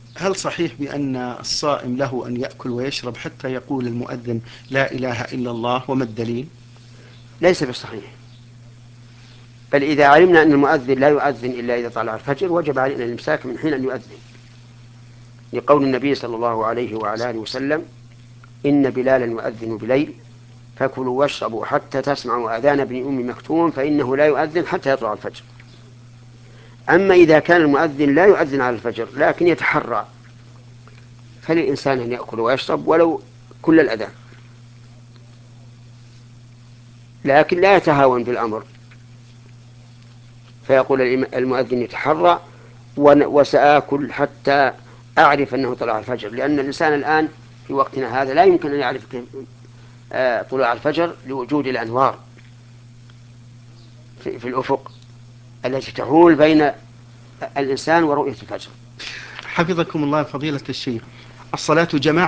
هل صحيح بأن الصائم له أن يأكل ويشرب حتى يقول المؤذن لا إله إلا الله، وما الدليل؟ ليس بصحيح، بل إذا علمنا أن المؤذن لا يؤذن إلا إذا طلع الفجر وجب علينا الإمساك من حين أن يؤذن، لقول النبي صلى الله عليه وعلى آله وسلم: إن بلالا يؤذن بليل فكلوا واشربوا حتى تسمعوا آذان ابن أم مكتوم فإنه لا يؤذن حتى يطلع الفجر. أما إذا كان المؤذن لا يؤذن على الفجر لكن يتحرى، فللإنسان أن يأكل ويشرب ولو كل الأذان، لكن لا يتهاون بالأمر، فيقول المؤذن يتحرى وسآكل حتى أعرف أنه طلع الفجر، لأن الإنسان الآن في وقتنا هذا لا يمكن أن يعرف طلوع الفجر لوجود الأنوار في الأفق التي تحول بين الإنسان ورؤية الفجر. حفظكم الله فضيلة الشيخ، الصلاة جماعة